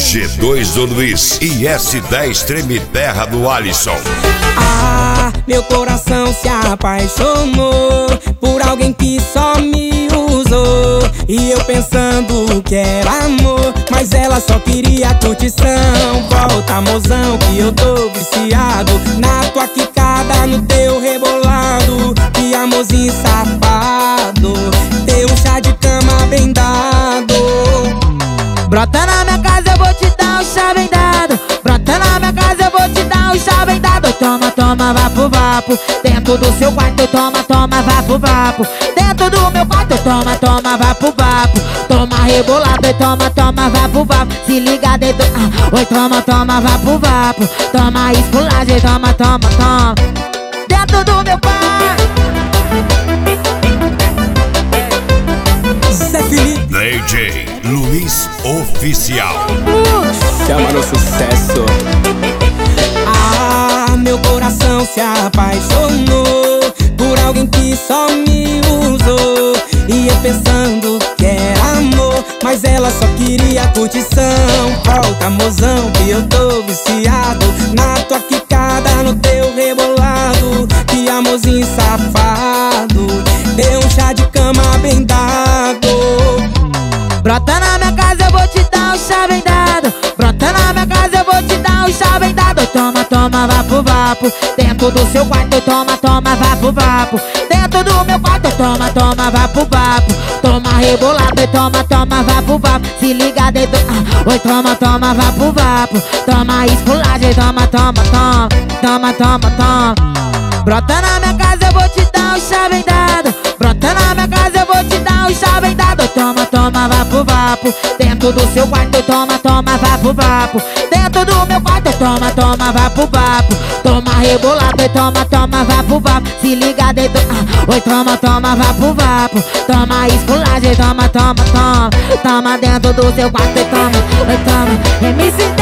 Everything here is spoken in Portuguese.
G2 do Luiz e S10 Treme Terra do Alisson. Ah, meu coração se apaixonou por alguém que só me usou. E eu pensando que era amor, mas ela só queria curtição. Volta, mozão, que eu tô viciado na tua quicada, no teu rebolado. Que amorzinho safado, teu chá de cama bem dado. Brota na minha casa, eu vou te dar um chá bem dado. Brota na minha casa, eu vou te dar um chá bem dado. Toma, toma, vapo, vapo. Dentro do seu quarto, toma, toma, vapo, vapo. Dentro do meu quarto, toma, toma, vapo, vapo. Toma rebolado e toma, toma, vapo, vapo. Se liga dentro, oi, toma, toma, vapo, vapo. Toma esculagem, toma, toma, toma. Dentro do meu quarto. Zé Felipe, DJ Luiz Oficial. Chama no sucesso. ah, meu coração se apaixonou por alguém que só me usou. E eu pensando que era amor, mas ela só queria curtição. Volta, mozão, que eu tô viciado na tua quicada, no teu rebolado. Que amorzinho safado, deu um chá de cama bem dado. Brota na minha casa, eu vou te dar um chá bem dado. Brota na minha casa, eu vou te dar um chá bem dado. Toma, toma, vapo, vapo. Dentro do seu quarto, toma, toma, vapo, vapo. Dentro do meu quarto, toma, toma, vapo, vapo. Toma rebolado e toma, toma, vapo, vapo. Se liga dentro, oi, toma, toma, vapo, vapo. Toma esculagem, toma, toma, toma. Toma, toma, toma. Brota na minha casa, eu vou te dar um chá bem dado. Brota na minha casa, eu vou te dar um chá bem dado. Toma, toma, vapo, vapo. Dentro do seu quarto, toma, toma, vapo, vapo. Dentro do meu quarto, toma, toma, vapo, vapo. Toma rebolado e toma, toma, vapo, vapo. Se liga dentro, oi, toma, toma, vapo, vapo. Toma esculagem, toma, toma, toma. Toma dentro do seu quarto e toma, oi, toma. MC